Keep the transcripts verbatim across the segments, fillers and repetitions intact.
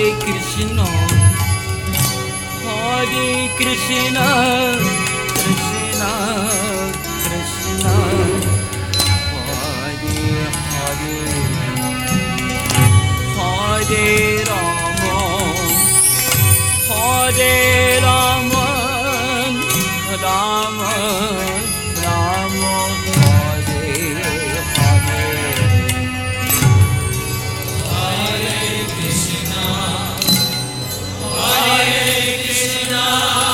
Krishna, Hare Krishna, Krishna Krishna, Hare Hare, Hare Rama, Hare Rama, Rama Rama, Hare Hare, Hare Krishna, Hare Krishna,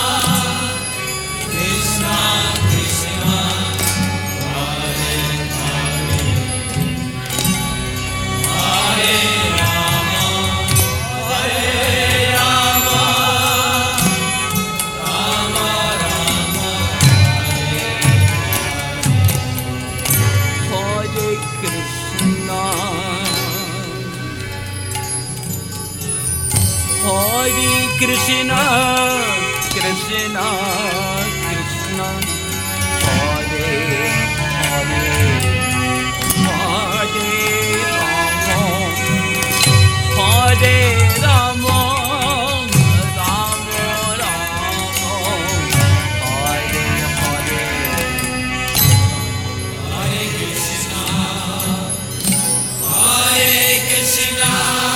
Krishna Krishna, Hare Hare, Hare Rama, Hare Rama, Rama Rama, Hare Krishna, Hare Krishna, Krishna Krishna, Hare Hare, Hare Rama, Hare Rama, Rama Rama, Hare Hare, Hare Krishna, Hare Krishna,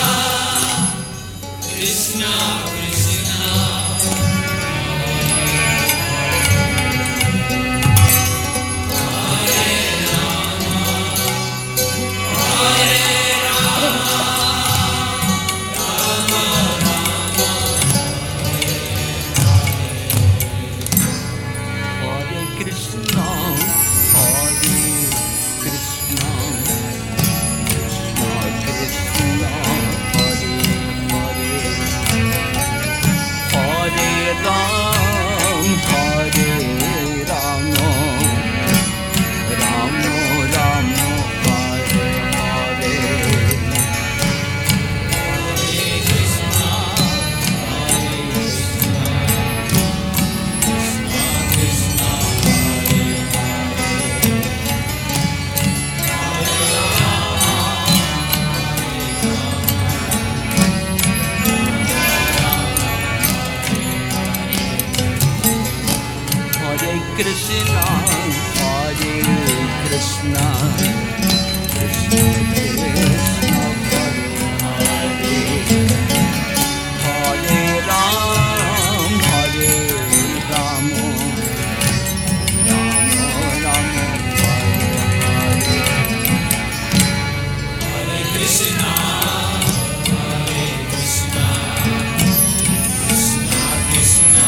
Krishna Krishna, Hare Krishna, Hare Krishna, Krishna Krishna, Hare Hare, Hare Ram, Hare Rama, Rama Rama, Hare Hare, Hare Krishna, Hare Krishna, Krishna Krishna, Hare Krishna, Krishna Krishna, Hare Hare, Hare Ram, Hare Rama, Rama Rama, Hare Hare, Hare Krishna, Hare Krishna, Krishna Krishna,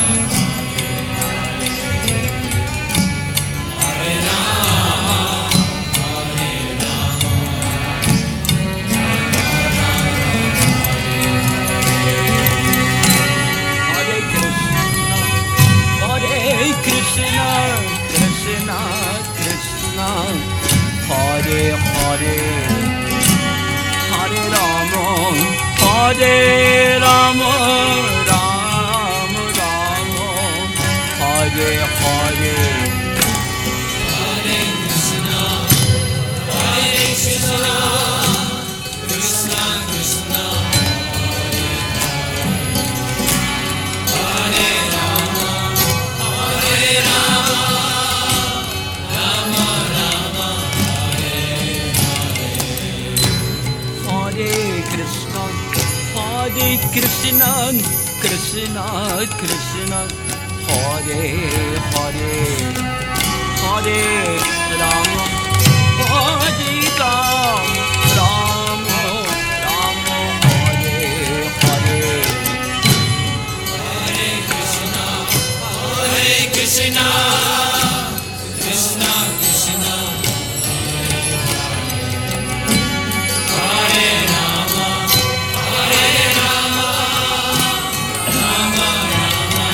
Hare Rama, Hare Rama, Hare Krishna, Krishna Krishna, Hare Hare, Hare Rama, Hare Rama, Rama Rama, Hare Hare, Hare Krishna, Hare Krishna, Krishna Krishna, Hare Rama, Hare Rama, Rama Rama, Hare Krishna, Hare Krishna, Krishna Krishna, Hare Hare, Hare Rama, Hare Rama, Rama Rama, Hare Hare, Hare Krishna, Hare Krishna, Krishna Krishna, Hare Rama, Hare Rama, Rama Rama,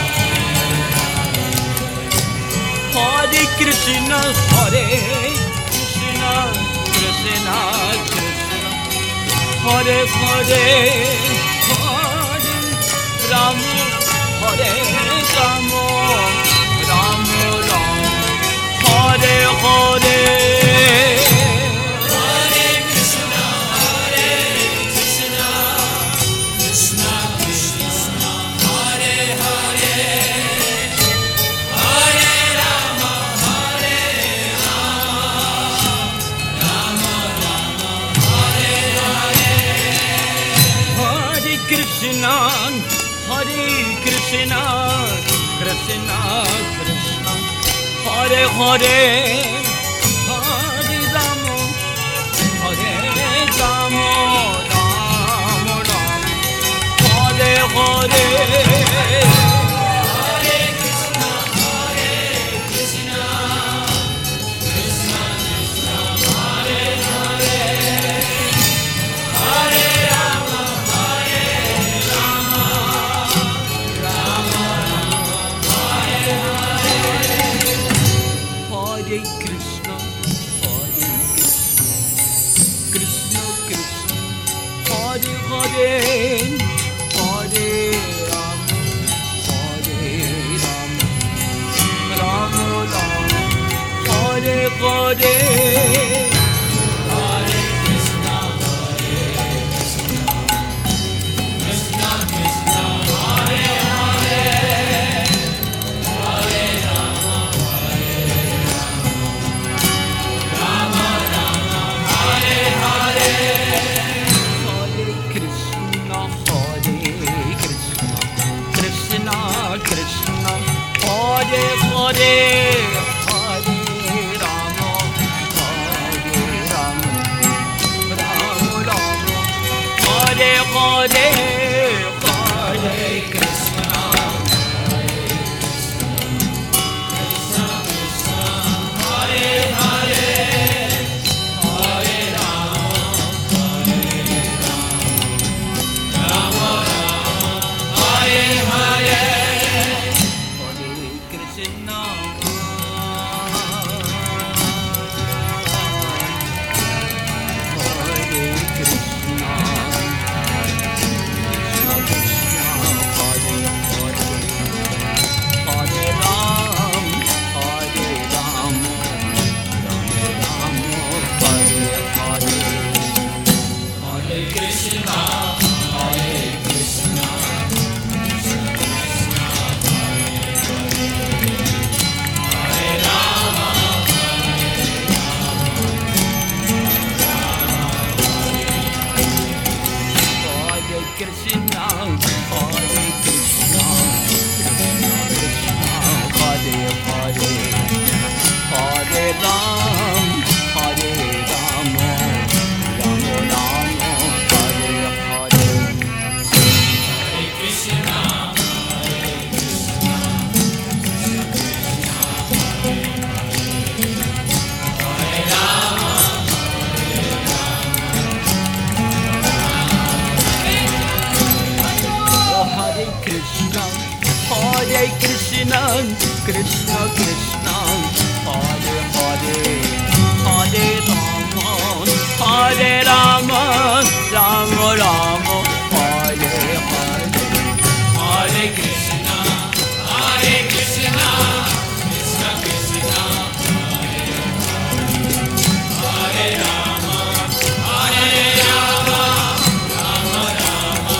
Hare Krishna, Hare Krishna, Krishna Krishna, Hare Hare, Hare Rama, Hare Rama, Rama Rama, Hare Hare, Hare Krishna, Hare Krishna, Krishna Krishna, Hare Krishna, Krishna Krishna, Hare Hare, Hare Rama, Hare Rama, Rama Rama, Hare Hare. Krishna Krishna, Hare Hare, Hare Rama, Hare Rama, Rama Rama, Hare Hare, Hare Krishna, Hare Krishna, Krishna Krishna, Hare Rama, Hare Rama, Rama Rama,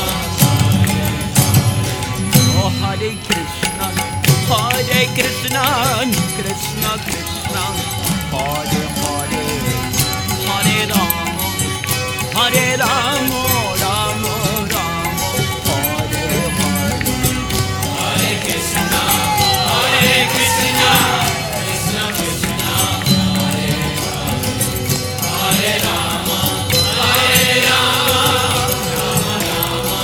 Oh Hare Krishna, Hare Krishna, Krishna Krishna, Hare Hare, Hare Rama, Hare Rama, Rama Rama, Hare Hare, Hare Krishna, Hare Krishna, Krishna Krishna, Hare Hare, Hare Rama, Hare Rama, Rama Rama,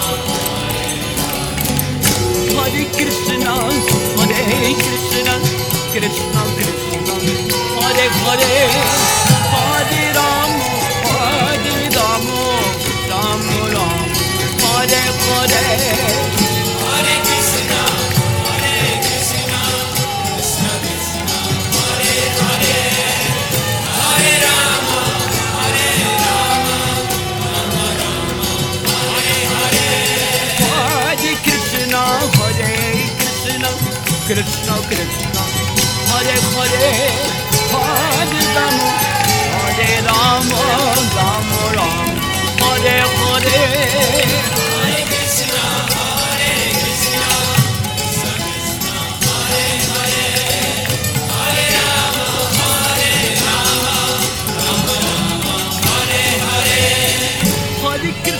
Hare Krishna, Hare Krishna, Krishna Krishna, Hare Hare, Hare Rama, Hare Rama, Rama Rama, Hare Hare, Hare Krishna, Hare Krishna, Krishna Krishna, Hare Hare, Hare Rama, Hare Rama, Rama Rama, Hare Hare, Hare Krishna, Hare Krishna, Krishna Krishna, Hare Hare, Hare Rama, Hare Rama, Rama Rama, Hare Hare, Hare Krishna, Hare Krishna, Krishna Krishna, Hare Hare, Hare Rama, Hare Rama, Rama Rama, Hare Hare, Hare Krishna.